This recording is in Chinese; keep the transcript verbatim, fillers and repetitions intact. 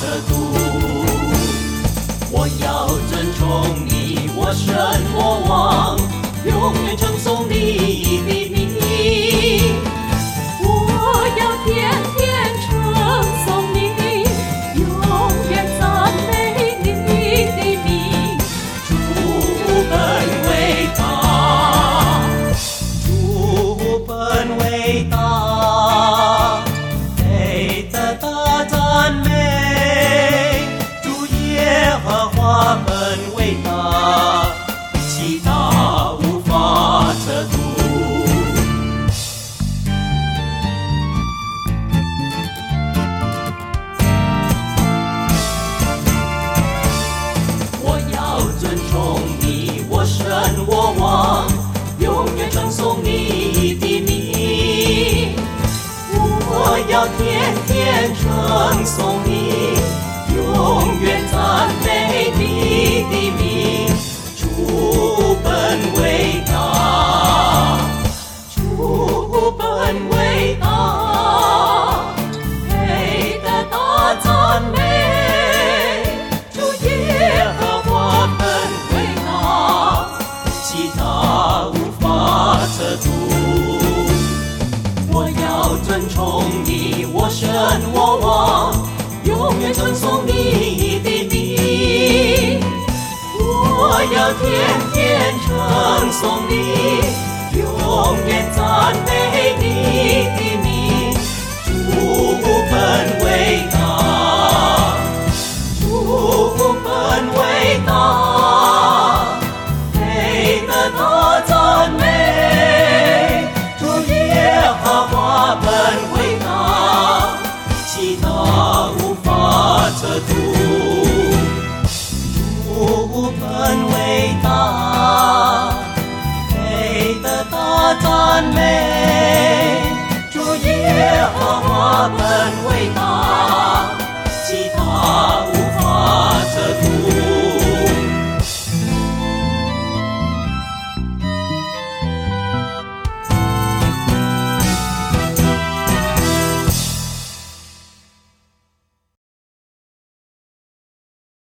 着度。我要尊崇你，我神我王，永远称颂你的名。 我要天天称颂你，永远赞美你的名。 主本伟大，主本伟大，配得大赞美。主耶和华本伟大，其他无法测度。我要尊崇你，我神我王，永远称颂你的名。我要天天称颂你，永远赞美你的名。主本伟大，主本伟大，配得大赞美。主耶和华本伟大，其他无法测度。我要尊崇你，我神我王，永远称颂你的名。我要天天称颂你，永远赞美你的